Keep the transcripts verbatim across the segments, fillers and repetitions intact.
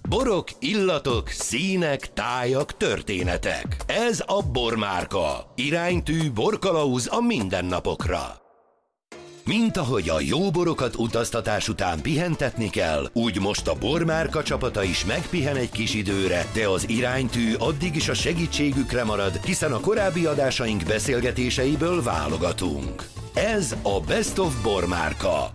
Borok, illatok, színek, tájak, történetek. Ez a Bormárka. Iránytű borkalauz a mindennapokra. Mint ahogy a jó borokat utaztatás után pihentetni kell, úgy most a Bormárka csapata is megpihen egy kis időre, de az iránytű addig is a segítségükre marad, hiszen a korábbi adásaink beszélgetéseiből válogatunk. Ez a Best of Bormárka.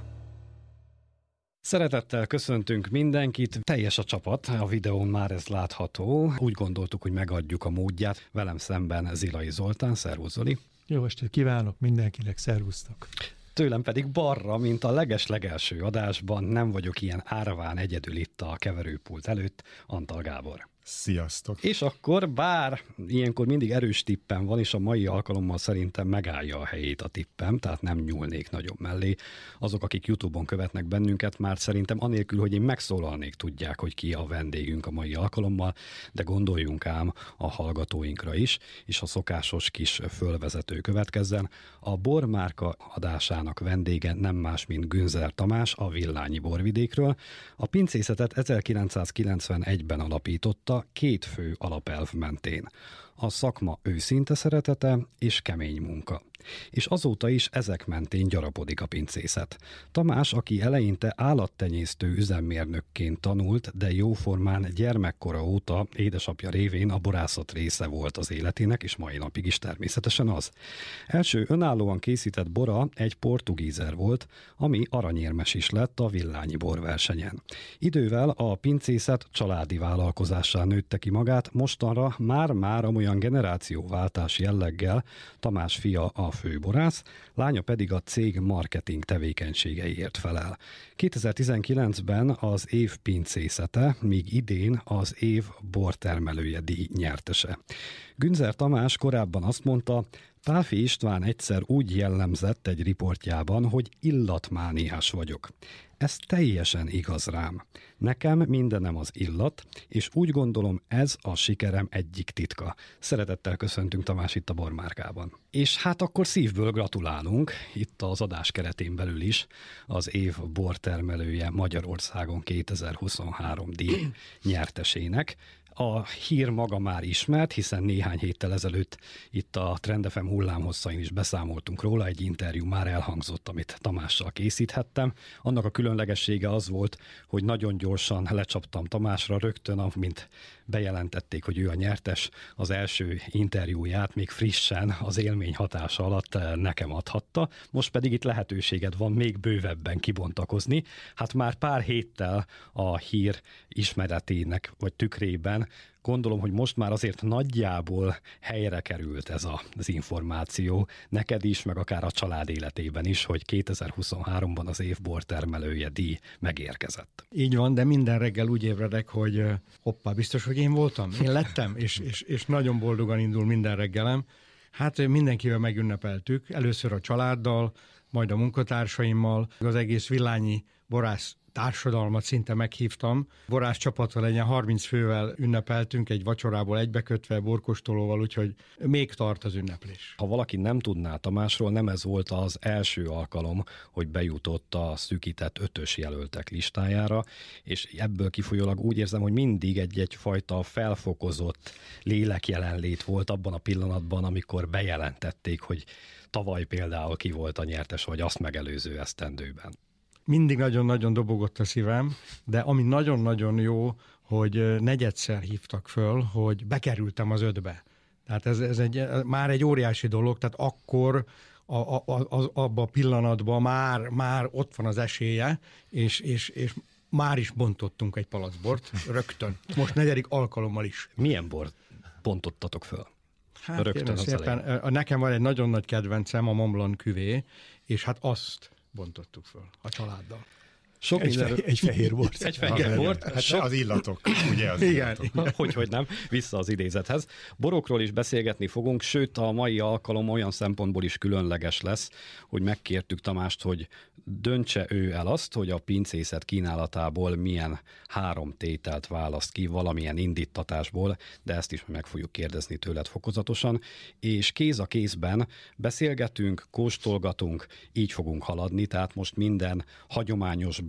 Szeretettel köszöntünk mindenkit, teljes a csapat, a videón már ez látható. Úgy gondoltuk, hogy megadjuk a módját. Velem szemben Zilai Zoltán, szervusz Zoli. Jó estét kívánok mindenkinek, szervusztok. Tőlem pedig balra, mint a leges-legelső adásban, nem vagyok ilyen árván egyedül itt a keverőpult előtt, Antal Gábor. Sziasztok! És akkor, bár ilyenkor mindig erős tippem van, és a mai alkalommal szerintem megállja a helyét a tippem, tehát nem nyúlnék nagyobb mellé. Azok, akik YouTube-on követnek bennünket, már szerintem anélkül, hogy én megszólalnék, tudják, hogy ki a vendégünk a mai alkalommal, de gondoljunk ám a hallgatóinkra is, és a szokásos kis fölvezető következzen. A Bormárka adásának vendége nem más, mint Günzer Tamás, a Villányi borvidékről. A pincészetet ezerkilencszázkilencvenegyben alapította, két fő alapelv mentén. A szakma őszinte szeretete és kemény munka. És azóta is ezek mentén gyarapodik a pincészet. Tamás, aki eleinte állattenyésztő üzemmérnökként tanult, de jóformán gyermekkora óta édesapja révén a borászat része volt az életének, és mai napig is természetesen az. Első önállóan készített bora egy portugízer volt, ami aranyérmes is lett a Villányi borversenyen. Idővel a pincészet családi vállalkozássá nőtte ki magát, mostanra már-már amolyan generációváltás jelleggel Tamás fia a főborász, lánya pedig a cég marketing tevékenységeiért felel. kétezer-tizenkilencben az év pincészete, míg idén az év bortermelője díj nyertese. Günzer Tamás korábban azt mondta, Pálffy István egyszer úgy jellemzett egy riportjában, hogy illatmániás vagyok. Ez teljesen igaz rám. Nekem mindenem az illat, és úgy gondolom ez a sikerem egyik titka. Szeretettel köszöntünk Tamás itt a Bormárkában. És hát akkor szívből gratulálunk, itt az adás keretén belül is, az év bortermelője Magyarországon kétezer-huszonhárom díj nyertesének. A hír maga már ismert, hiszen néhány héttel ezelőtt itt a Trend ef em hullámhosszain is beszámoltunk róla, egy interjú már elhangzott, amit Tamással készíthettem. Annak a különlegessége az volt, hogy nagyon gyorsan lecsaptam Tamásra, rögtön, amint bejelentették, hogy ő a nyertes, az első interjúját még frissen az élmény hatása alatt nekem adhatta. Most pedig itt lehetőséged van még bővebben kibontakozni. Hát már pár héttel a hír ismeretének vagy tükrében gondolom, hogy most már azért nagyjából helyre került ez a, az információ, neked is, meg akár a család életében is, hogy kétezer-huszonháromban az év bortermelője díj megérkezett. Így van, de minden reggel úgy ébredek, hogy hoppá, biztos, hogy én voltam, én lettem, és, és, és nagyon boldogan indul minden reggelem. Hát mindenkivel megünnepeltük, először a családdal, majd a munkatársaimmal, az egész Villányi borász társadalmat szinte meghívtam. Borász csapattal legyen harminc fővel ünnepeltünk, egy vacsorából egybekötve, borkostolóval, úgyhogy még tart az ünneplés. Ha valaki nem tudná Tamásról, nem ez volt az első alkalom, hogy bejutott a szűkített ötös jelöltek listájára, és ebből kifolyólag úgy érzem, hogy mindig egy-egyfajta felfokozott lélekjelenlét volt abban a pillanatban, amikor bejelentették, hogy tavaly például ki volt a nyertes, vagy azt megelőző esztendőben. Mindig nagyon-nagyon dobogott a szívem, de ami nagyon-nagyon jó, hogy negyedszer hívtak föl, hogy bekerültem az ötbe. Tehát ez, ez egy, már egy óriási dolog, tehát akkor a, a, a, abban a pillanatban már, már ott van az esélye, és, és, és már is bontottunk egy palackbort rögtön. Most negyedik alkalommal is. Milyen bort bontottatok föl? Hát rögtön szépen, nekem van egy nagyon nagy kedvencem, a Mont Blanc küvé, és hát azt bontottuk föl a családdal. Sok egy, mindenről... fe, egy fehér bort. Egy fehér bort. Hát sok... az illatok, ugye az igen, illatok. Hogy, hogy nem, vissza az idézethez. Borokról is beszélgetni fogunk, sőt a mai alkalom olyan szempontból is különleges lesz, hogy megkértük Tamást, hogy döntse ő el azt, hogy a pincészet kínálatából milyen három tételt választ ki valamilyen indítatásból, de ezt is meg fogjuk kérdezni tőled fokozatosan, és kéz a kézben beszélgetünk, kóstolgatunk, így fogunk haladni, tehát most minden hagyományos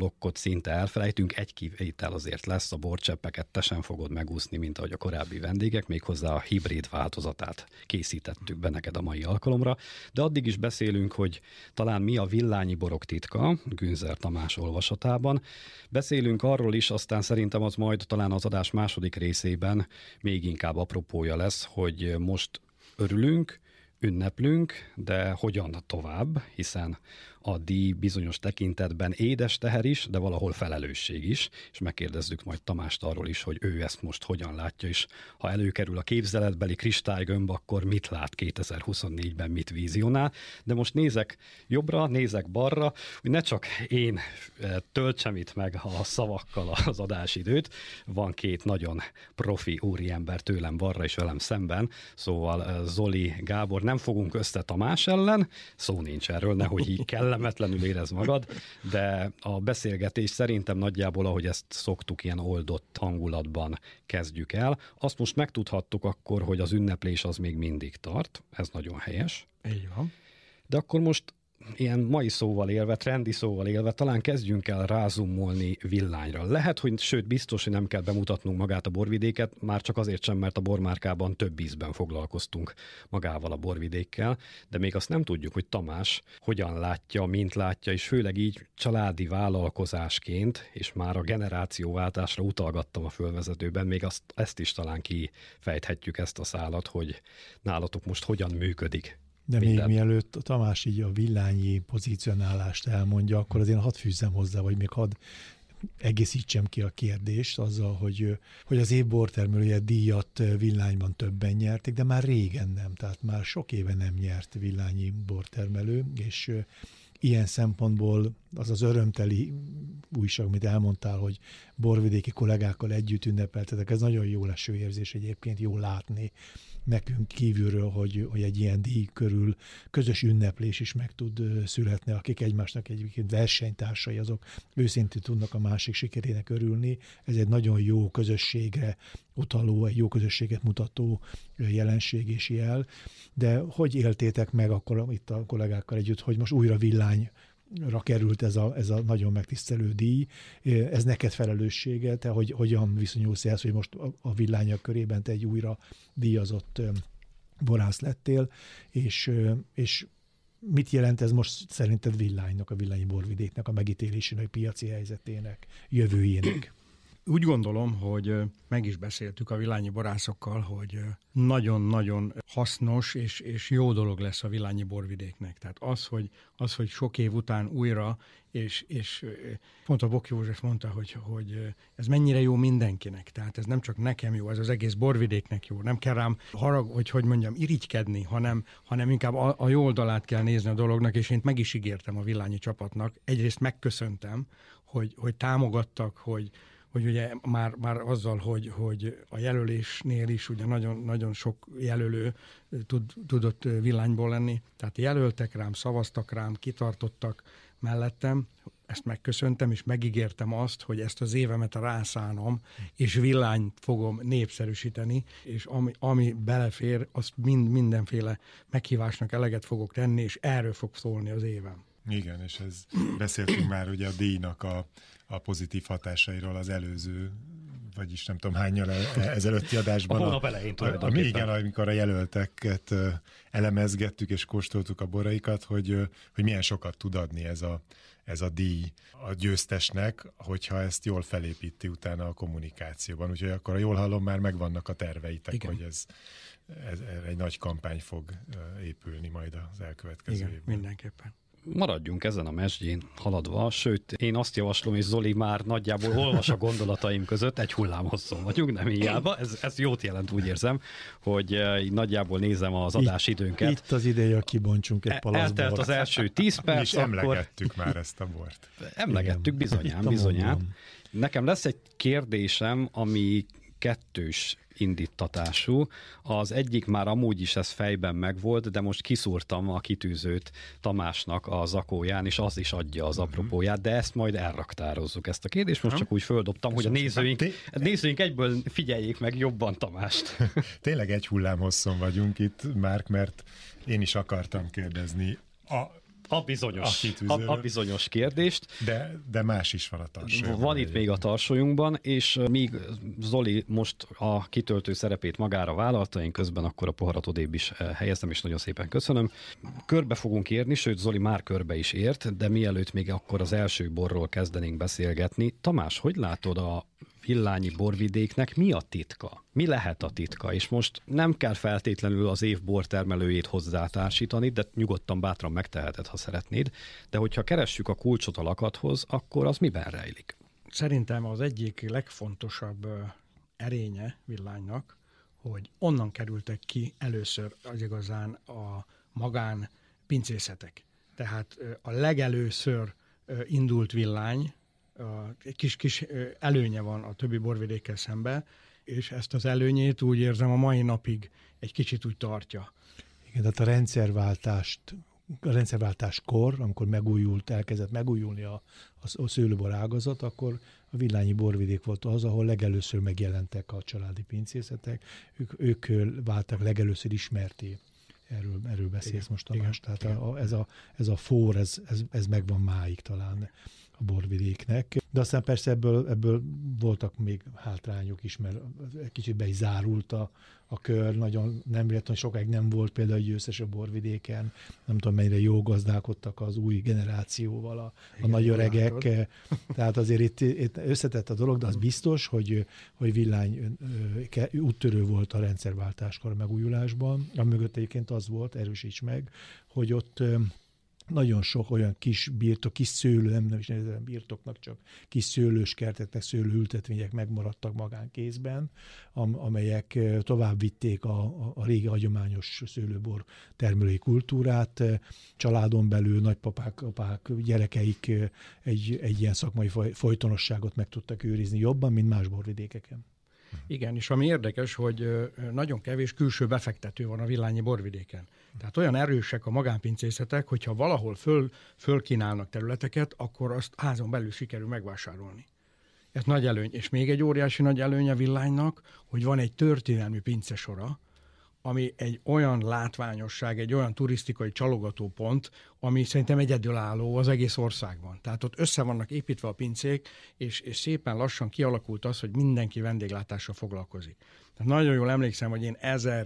blokkot szinte elfelejtünk, egy kivétel azért lesz, a borcseppeket te sem fogod megúszni, mint ahogy a korábbi vendégek, méghozzá a hibrid változatát készítettük be neked a mai alkalomra, de addig is beszélünk, hogy talán mi a villányi borok titka, Günzer Tamás olvasatában. Beszélünk arról is, aztán szerintem az majd talán az adás második részében még inkább apropója lesz, hogy most örülünk, ünneplünk, de hogyan tovább, hiszen a díj bizonyos tekintetben édes teher is, de valahol felelősség is, és megkérdezzük majd Tamást arról is, hogy ő ezt most hogyan látja, és ha előkerül a képzeletbeli kristálygömb, akkor mit lát kétezer-huszonnégyben, mit vízionál. De most nézek jobbra, nézek balra, hogy ne csak én töltsem itt meg a szavakkal az adásidőt, van két nagyon profi úriember tőlem balra és velem szemben, szóval Zoli, Gábor, nem fogunk össze Tamás ellen, szó nincs erről, nehogy így kell kellemetlenül érez magad, de a beszélgetés szerintem nagyjából, ahogy ezt szoktuk, ilyen oldott hangulatban kezdjük el. Azt most megtudhattuk akkor, hogy az ünneplés az még mindig tart, ez nagyon helyes. Így van. De akkor most ilyen mai szóval élve, trendi szóval élve, talán kezdjünk el rázumolni villányra. Lehet, hogy sőt biztos, hogy nem kell bemutatnunk magát a borvidéket, már csak azért sem, mert a bormárkában több ízben foglalkoztunk magával a borvidékkel, de még azt nem tudjuk, hogy Tamás hogyan látja, mint látja, és főleg így családi vállalkozásként, és már a generációváltásra utalgattam a fölvezetőben, még azt, ezt is talán kifejthetjük, ezt a szálat, hogy nálatok most hogyan működik. De minden. Még mielőtt Tamás így a villányi pozícionálást elmondja, akkor azért hadd fűzzem hozzá, vagy még hadd egészítsem ki a kérdést azzal, hogy, hogy az év bortermelője díjat villányban többen nyerték, de már régen nem, tehát már sok éve nem nyert villányi bortermelő, és ilyen szempontból az az örömteli újság, amit elmondtál, hogy borvidéki kollégákkal együtt ünnepeltetek, ez nagyon jó leső érzés egyébként, jó látni nekünk kívülről, hogy, hogy egy ilyen díj körül közös ünneplés is meg tud születni, akik egymásnak egyébként versenytársai, azok őszintén tudnak a másik sikerének örülni. Ez egy nagyon jó közösségre utaló, egy jó közösséget mutató jelenség és jel. De hogy éltétek meg akkor itt a kollégákkal együtt, hogy most újra villányra került ez a, ez a nagyon megtisztelő díj. Ez neked felelőssége, te hogy, hogyan viszonyulsz ehhez, hogy most a villányak körében te egy újra díjazott borász lettél, és, és mit jelent ez most szerinted villánynak, a villányi borvidéknek, a megítélésének, piaci helyzetének, jövőjének? Úgy gondolom, hogy meg is beszéltük a villányi borászokkal, hogy nagyon-nagyon hasznos és, és jó dolog lesz a villányi borvidéknek. Tehát az, hogy, az, hogy sok év után újra, és, és pont a Bok József mondta, hogy, hogy ez mennyire jó mindenkinek. Tehát ez nem csak nekem jó, ez az egész borvidéknek jó. Nem kell rám harag, hogy hogy mondjam, irigykedni, hanem, hanem inkább a, a jó oldalát kell nézni a dolognak, és én meg is ígértem a villányi csapatnak. Egyrészt megköszöntem, hogy, hogy támogattak, hogy hogy ugye már, már azzal, hogy, hogy a jelölésnél is ugye nagyon, nagyon sok jelölő tud, tudott villányból lenni, tehát jelöltek rám, szavaztak rám, kitartottak mellettem, ezt megköszöntem, és megígértem azt, hogy ezt az évemet rászánom, és villányt fogom népszerűsíteni, és ami, ami belefér, azt mind, mindenféle meghívásnak eleget fogok tenni, és erről fog szólni az évem. Igen, és ez beszéltünk már ugye a díjnak a, a pozitív hatásairól az előző, vagyis nem tudom hányal ezelőtti adásban. A hónap elején tulajdonképpen. Igen, amikor a jelölteket elemezgettük és kóstoltuk a boraikat, hogy, hogy milyen sokat tud adni ez a, ez a díj a győztesnek, hogyha ezt jól felépíti utána a kommunikációban. Úgyhogy akkor, ha jól hallom, már megvannak a terveitek, igen, hogy ez, ez egy nagy kampány fog épülni majd az elkövetkező igen, évben. Mindenképpen. Maradjunk ezen a mesdjén haladva, sőt, én azt javaslom, és Zoli már nagyjából olvas a gondolataim között, egy hullámhosszon vagyunk, nem hiába, ez, ez jót jelent, úgy érzem, hogy így nagyjából nézem az adásidőnket. Itt, itt az ideje, hogy kibontsunk egy palasz bort. Eltelt az első tíz perc, és emlegettük akkor... már ezt a bort. Emlegettük, bizonyán, bizonyán. Nekem lesz egy kérdésem, ami kettős indítatású. Az egyik már amúgy is ez fejben megvolt, de most kiszúrtam a kitűzőt Tamásnak a zakóján, és az is adja az apropóját, de ezt majd elraktározzuk, ezt a kérdést. Most csak úgy földobtam, hogy a nézőink, a nézőink egyből figyeljék meg jobban Tamást. Tényleg egy hullám hosszon vagyunk itt, Márk, mert én is akartam kérdezni. A A bizonyos, a, a bizonyos kérdést. De, de más is van a tarsólyunkban. Van itt még a tarsólyunkban, és míg Zoli most a kitöltő szerepét magára vállalta, én közben akkor a poharat odébb is helyeztem, és nagyon szépen köszönöm. Körbe fogunk érni, sőt Zoli már körbe is ért, de mielőtt még akkor az első borról kezdenénk beszélgetni. Tamás, hogy látod a villányi borvidéknek mi a titka? Mi lehet a titka? És most nem kell feltétlenül az év bortermelőjét hozzátársítani, de nyugodtan, bátran megteheted, ha szeretnéd. De hogyha keressük a kulcsot a lakathoz, akkor az miben rejlik? Szerintem az egyik legfontosabb erénye villánynak, hogy onnan kerültek ki először az igazán a magán pincészetek. Tehát a legelőször indult villány, egy kis-kis előnye van a többi borvidékkel szemben, és ezt az előnyét úgy érzem a mai napig egy kicsit úgy tartja. Igen, tehát a rendszerváltást, a rendszerváltáskor, amikor megújult, elkezdett megújulni a, a szőlőbor ágazat, akkor a villányi borvidék volt az, ahol legelőször megjelentek a családi pincészetek, ők, ők váltak legelőször ismerté. Erről, erről beszélsz igen, most, Tamás. Igen, Tehát a, ez, a, ez a fór, ez, ez, ez megvan máig talán a borvidéknek. De aztán persze ebből, ebből voltak még hátrányok is, mert egy kicsit be is zárult a, a kör, nagyon nem véletlenül sokáig nem volt például győztes a borvidéken, nem tudom mennyire jó gazdálkodtak az új generációval a, a nagy öregek. Tehát azért itt, itt összetett a dolog, de az biztos, hogy, hogy villány úttörő volt a rendszerváltáskor a megújulásban. A mögött egyébként az volt, erősíts meg, hogy ott nagyon sok olyan kis birtok, kis szőlő, nem, nem is nevezem birtoknak, csak kis szőlős kerteknek, szőlőültetvények megmaradtak magánkézben, am, amelyek tovább vitték a, a, a régi hagyományos szőlőbor termelői kultúrát. Családon belül nagypapák, apák, gyerekeik egy, egy ilyen szakmai folytonosságot meg tudtak őrizni jobban, mint más borvidékeken. Igen, és ami érdekes, hogy nagyon kevés külső befektető van a villányi borvidéken. Tehát olyan erősek a magánpincészetek, hogyha valahol föl, fölkínálnak területeket, akkor azt házon belül sikerül megvásárolni. Ez nagy előny. És még egy óriási nagy előny a villánynak, hogy van egy történelmi pincesora, ami egy olyan látványosság, egy olyan turisztikai csalogatópont, ami szerintem egyedülálló az egész országban. Tehát ott össze vannak építve a pincék, és, és szépen lassan kialakult az, hogy mindenki vendéglátással foglalkozik. Tehát nagyon jól emlékszem, hogy én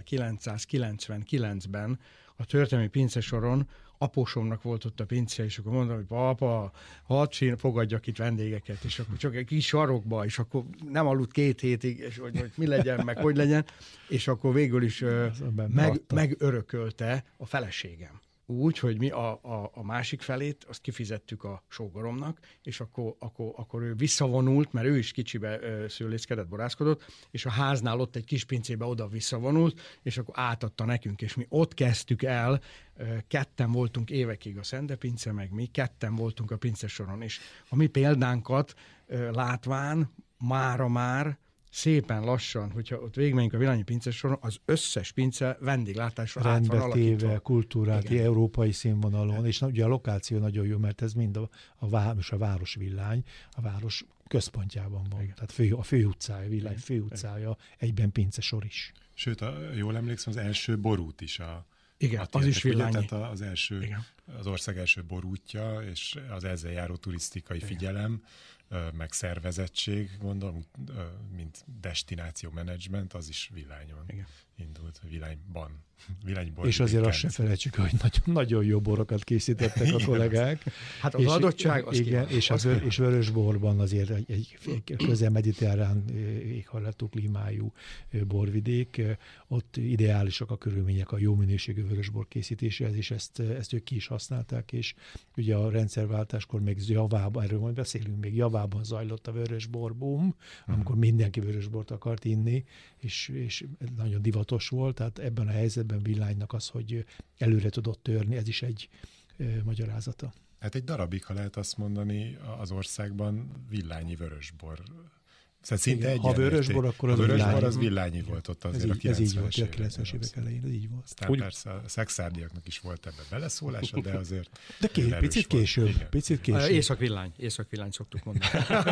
ezerkilencszázkilencvenkilencben a történelmi pincesoron apósomnak volt ott a pincje, és akkor mondom, hogy papa, hadd fogadjak itt vendégeket, és akkor csak egy kis sarokba, és akkor nem aludt két hétig, és hogy, hogy mi legyen, meg hogy legyen, és akkor végül is meg, megörökölte a feleségem. Úgy, hogy mi a, a, a másik felét, azt kifizettük a sógoromnak, és akkor, akkor, akkor ő visszavonult, mert ő is kicsibe ö, szőlészkedett, borászkodott, és a háznál ott egy kis pincébe oda visszavonult, és akkor átadta nekünk, és mi ott kezdtük el, ö, ketten voltunk évekig a Szende pince, meg mi, ketten voltunk a pincesoron, és a mi példánkat ö, látván mára már szépen lassan, hogyha ott végigmegyünk a villányi pincesoron, az összes pince vendéglátásra át van alakítva. Kultúrát, európai színvonalon, és ugye a lokáció nagyon jó, mert ez mind a, a város, a városvillány, a város központjában van. Igen. Tehát fő, a főutcája, villány főutcája, egyben pincesor is. Sőt, a, jól emlékszem, az első borút is a Igen, a az is villányi. Tehát az első, Igen. az ország első borútja, és az ezzel járó turisztikai Igen. figyelem, meg szervezettség, gondolom, mint destináció menedzsment, az is villányon Igen. indult, villányban. Villányban. És azért azt sem felejtsük, hogy nagyon, nagyon jó borokat készítettek a kollégák. Hát az és, adottság, az igen, és, az vör, és vörösborban azért egy, egy, egy közel-mediterrán éghajlatú klímájú borvidék, ott ideálisak a körülmények a jó minőségű vörösbor készítéséhez, és ezt, ezt ők ki is használták, és ugye a rendszerváltáskor még javában, erről majd beszélünk, még javában zajlott a vörösbor boom, amikor mindenki vörösbort akart inni, és, és nagyon divatos volt, tehát ebben a helyzetben villánynak az, hogy előre tudott törni, ez is egy e, magyarázata. Hát egy darabig, ha lehet azt mondani, az országban villányi vörösbor Szóval szinte igen, ha vörösbor, akkor az a vörösbor villányi. az villányi volt ott azért ez a így, ez így volt, a kilencvenes kilencvenes évek elején, ez így volt. Aztán Úgy... persze a szexárdiaknak is volt ebbe beleszólása, de azért De ké, picit később, Igen. picit később. Északvillány, északvillány szoktuk mondani.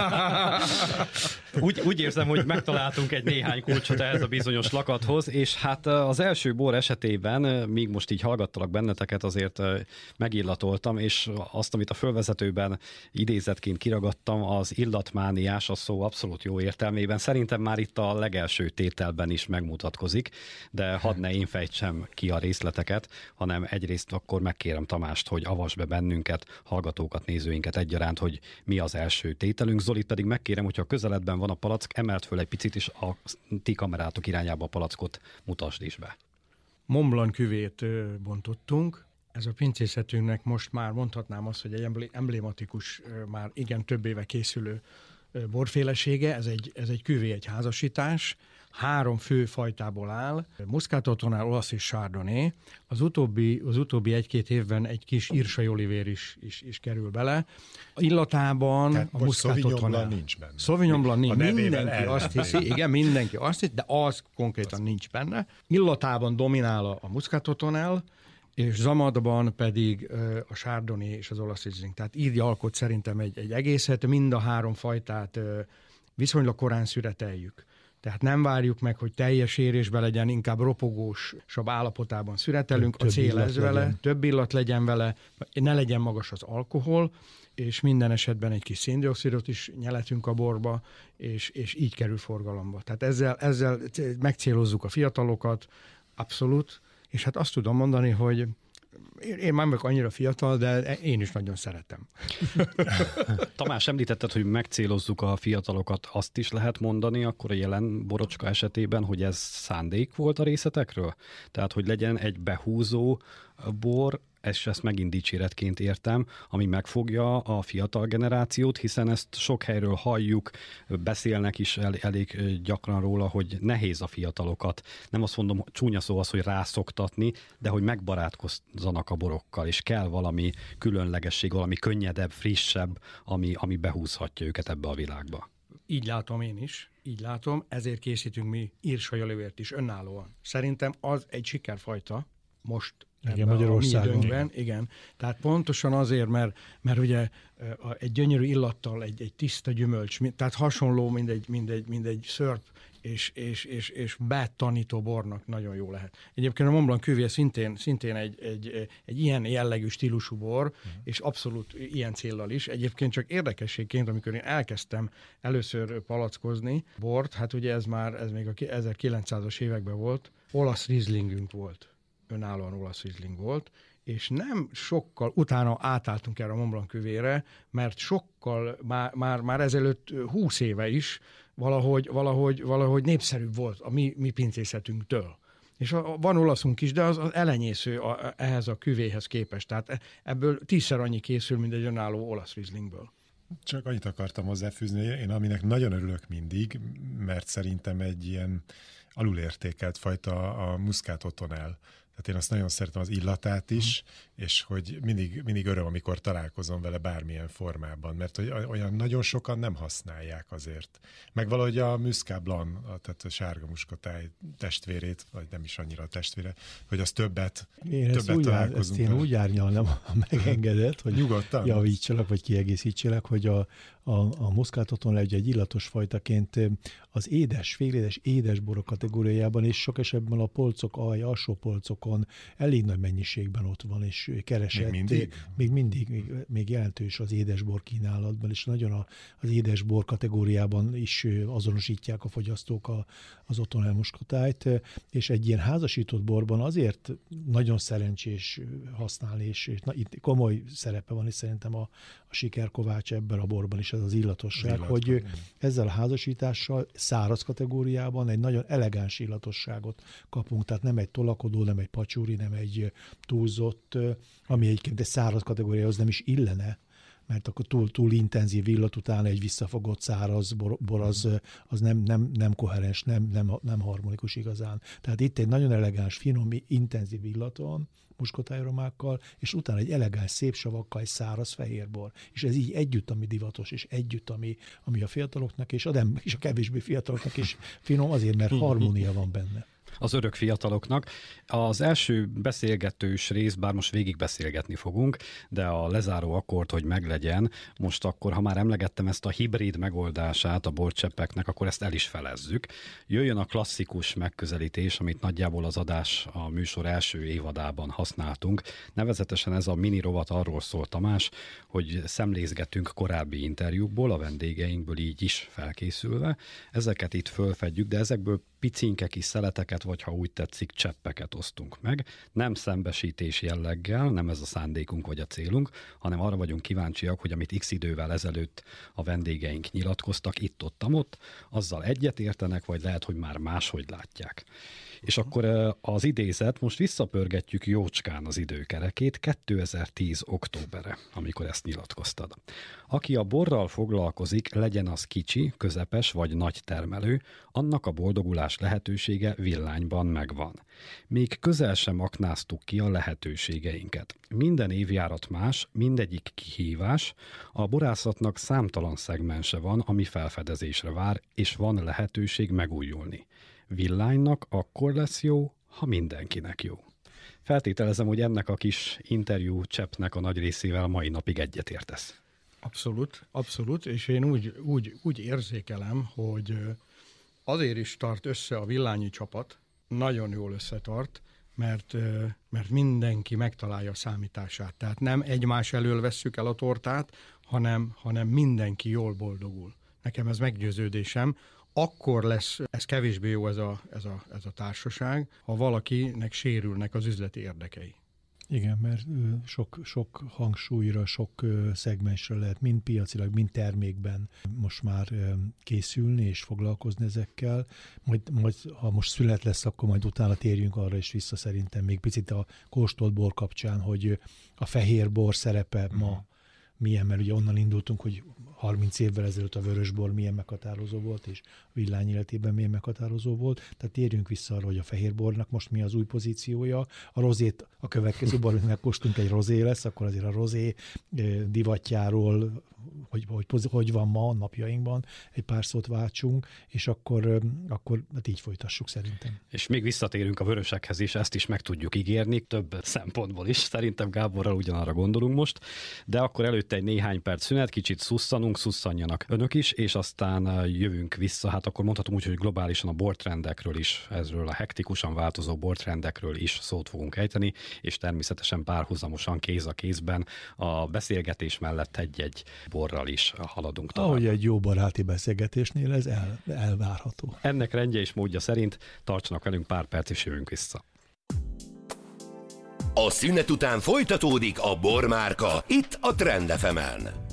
úgy, úgy érzem, hogy megtaláltunk egy néhány kulcsot ehhez a bizonyos lakathoz, és hát az első bor esetében, míg most így hallgattalak benneteket, azért megillatoltam, és azt, amit a fölvezetőben idézetként kiragadtam, az illatmániás, a szó abszolút jó értelmében. Szerintem már itt a legelső tételben is megmutatkozik, de hadd ne én fejtsem ki a részleteket, hanem egyrészt akkor megkérem Tamást, hogy avasd be bennünket, hallgatókat, nézőinket egyaránt, hogy mi az első tételünk. Zolit pedig megkérem, hogyha közeledben van a palack, emelt föl egy picit, és a ti kamerátok irányába a palackot mutasd is be. Mont Blanc küvét bontottunk. Ez a pincészetünknek most már mondhatnám azt, hogy egy emblématikus, már igen több éve készülő borfélesége. Ez egy, ez egy küvé, egy házasítás. Három fő fajtából áll, Muscato Tonale, olasz és Chardonnay. Az utóbbi, az utóbbi egy-két évben egy kis Irsai Olivér is, is, is kerül bele. A illatában Tehát a Muscato Tonale nincs benne. Sauvignon Blanc nincs. Mindenki el, azt hiszi, igen, mindenki azt hiszi, de az konkrétan az... nincs benne. Illatában dominál a Muscato Tonale, és zamadban pedig a Chardonnay és az olasz Riesling. Tehát így alkot szerintem egy, egy egészet, mind a három fajtát viszonylag korán szüreteljük. Tehát nem várjuk meg, hogy teljes érésbe legyen, inkább ropogósabb állapotában szüretelünk, több a cél ez vele, legyen. több illat legyen vele, ne legyen magas az alkohol, és minden esetben egy kis széndioxidot is nyeletünk a borba, és, és így kerül forgalomba. Tehát ezzel, ezzel megcélozzuk a fiatalokat, abszolút, és hát azt tudom mondani, hogy én már vagyok annyira fiatal, de én is nagyon szeretem. Tamás, említetted, hogy megcélozzuk a fiatalokat, azt is lehet mondani akkor a jelen borocska esetében, hogy ez szándék volt a részletekről? Tehát, hogy legyen egy behúzó bor, és ezt megint dicséretként értem, ami megfogja a fiatal generációt, hiszen ezt sok helyről halljuk, beszélnek is el, elég gyakran róla, hogy nehéz a fiatalokat. Nem azt mondom, csúnya szó az, hogy rászoktatni, de hogy megbarátkozzanak a borokkal, és kell valami különlegesség, valami könnyedebb, frissebb, ami, ami behúzhatja őket ebbe a világba. Így látom én is, így látom, ezért készítünk mi Irsai Olivért is önállóan. Szerintem az egy sikerfajta most igen, Magyarországon. Igen. igen. Tehát pontosan azért, mert, mert ugye egy gyönyörű illattal, egy, egy tiszta gyümölcs, tehát hasonló, mint egy, mint egy, mint egy szörp, és, és, és, és betanító bornak nagyon jó lehet. Egyébként a Mont Blanc küvé szintén, szintén egy, egy, egy ilyen jellegű stílusú bor, uh-huh. és abszolút ilyen céllal is. Egyébként csak érdekességként, amikor én elkezdtem először palackozni bort, hát ugye ez már ez még a ezerkilencszázas években volt, olasz Rieslingünk volt. Önállóan olasz Riesling volt, és nem sokkal, utána átálltunk erre a Mont Blanc küvére, mert sokkal, már, már, már ezelőtt húsz éve is valahogy, valahogy, valahogy népszerűbb volt a mi, mi pincészetünktől. És a, van olaszunk is, de az, az elenyésző a, ehhez a küvéhez képest. Tehát ebből tízszer annyi készül, mint egy önálló olasz Rieslingből. Csak annyit akartam hozzáfűzni, én aminek nagyon örülök mindig, mert szerintem egy ilyen alulértékelt fajta a Muscato Tonale. Tehát én azt nagyon szeretem az illatát is, hmm. és hogy mindig, mindig öröm, amikor találkozom vele bármilyen formában, mert olyan nagyon sokan nem használják azért. Meg valahogy a Muscat Blanc, tehát a sárga muskotáj testvérét, vagy nem is annyira a testvére, hogy az többet, én többet úgy találkozunk. Ezt én úgy árnyalnám, ha megengedett, hogy nyugodtan javítsalak, vagy kiegészítselek, hogy a, a, a Muscato Tonale egy illatos fajtaként az édes, félédes édesborok kategóriájában, és sok esetben a polcok alj, alsó polcokon elég nagy mennyiségben ott van, és keresett. Még mindig? Még mindig, még, még jelentős az édesbor kínálatban, és nagyon a, az édesbor kategóriában is azonosítják a fogyasztók a, az Tonale muskotájt, és egy ilyen házasított borban azért nagyon szerencsés használni, és, és na, itt komoly szerepe van, és szerintem a, a sikerkovács ebben a borban is ez az illatosság, az illat, hogy igen. ezzel a házasítással száraz kategóriában egy nagyon elegáns illatosságot kapunk, tehát nem egy tolakodó, nem egy pacsúri, nem egy túlzott, ami egyébként egy száraz kategóriához nem is illene, mert akkor túl, túl intenzív illat után egy visszafogott száraz bor, bor az, az nem, nem, nem koherens, nem, nem, nem harmonikus igazán. Tehát itt egy nagyon elegáns, finom, intenzív illat van, muskotályromákkal, és utána egy elegáns, szép savakkal egy száraz fehérbor. És ez így együtt, ami divatos, és együtt, ami, ami a fiataloknak, és a, nem, és a kevésbé fiataloknak is finom, azért, mert harmónia van benne. Az örök fiataloknak. Az első beszélgetős rész, bár most végig beszélgetni fogunk, de a lezáró akkord, hogy meglegyen, most akkor, ha már emlegettem ezt a hibrid megoldását a borcseppeknek, akkor ezt el is felezzük. Jöjjön a klasszikus megközelítés, amit nagyjából az adás a műsor első évadában használtunk. Nevezetesen ez a mini rovat arról szól, Tamás, hogy szemlézgetünk korábbi interjúkból, a vendégeinkből így is felkészülve. Ezeket itt fölfedjük, de ezekből picinke kis szeleteket, vagy ha úgy tetszik, cseppeket osztunk meg. Nem szembesítés jelleggel, nem ez a szándékunk vagy a célunk, hanem arra vagyunk kíváncsiak, hogy amit x idővel ezelőtt a vendégeink nyilatkoztak itt-ott-ott, azzal egyet értenek, vagy lehet, hogy már máshogy látják. És akkor az idézet, most visszapörgetjük jócskán az időkerekét, kétezer-tíz októberre, amikor ezt nyilatkoztad. Aki a borral foglalkozik, legyen az kicsi, közepes vagy nagy termelő, annak a boldogulás lehetősége villányban megvan. Még közel sem aknáztuk ki a lehetőségeinket. Minden évjárat más, mindegyik kihívás, a borászatnak számtalan szegmense van, ami felfedezésre vár, és van lehetőség megújulni. Villánynak akkor lesz jó, ha mindenkinek jó. Feltételezem, hogy ennek a kis interjú cseppnek a nagy részével mai napig egyetértesz. Abszolút, abszolút, és én úgy, úgy, úgy érzékelem, hogy azért is tart össze a villányi csapat, nagyon jól összetart, mert, mert mindenki megtalálja a számítását. Tehát nem egymás elől vesszük el a tortát, hanem, hanem mindenki jól boldogul. Nekem ez meggyőződésem. Akkor lesz ez kevésbé jó ez a, ez a, ez a társaság, ha valakinek sérülnek az üzleti érdekei. Igen, mert sok, sok hangsúlyra, sok szegmensre lehet mind piacilag, mind termékben most már készülni és foglalkozni ezekkel. Majd, majd ha most szület lesz, akkor majd utána térjünk arra is vissza szerintem még picit a kóstolt bor kapcsán, hogy a fehér bor szerepe ma uh-huh. milyen, mert ugye onnan indultunk, hogy harminc évvel ezelőtt a vörösbor milyen meghatározó volt, és a villány életében milyen meghatározó volt. Tehát térjünk vissza arra, hogy a fehérbornak most mi az új pozíciója. A rozét, a következő bor, amit megkóstoltunk, egy rozé lesz, akkor azért a rozé divatjáról, hogy, hogy, hogy van ma napjainkban, egy pár szót váltsunk, és akkor, akkor hát így folytassuk szerintem. És még visszatérünk a vörösekhez is, ezt is meg tudjuk ígérni, több szempontból is. Szerintem Gáborral ugyanarra gondolunk most, de akkor előtte egy néhány perc szünet, kicsit szusszanunk, szusszanjanak önök is, és aztán jövünk vissza. Hát akkor mondhatom úgy, hogy globálisan a bortrendekről is, ezről a hektikusan változó bortrendekről is szót fogunk ejteni, és természetesen párhuzamosan kéz a kézben a beszélgetés mellett egy-egy borral is haladunk tovább. Ahogy egy jó baráti beszélgetésnél ez el, elvárható. Ennek rendje és módja szerint tartsanak velünk pár perc, és jövünk vissza. A szünet után folytatódik a Bormárka, itt a Trend ef emen.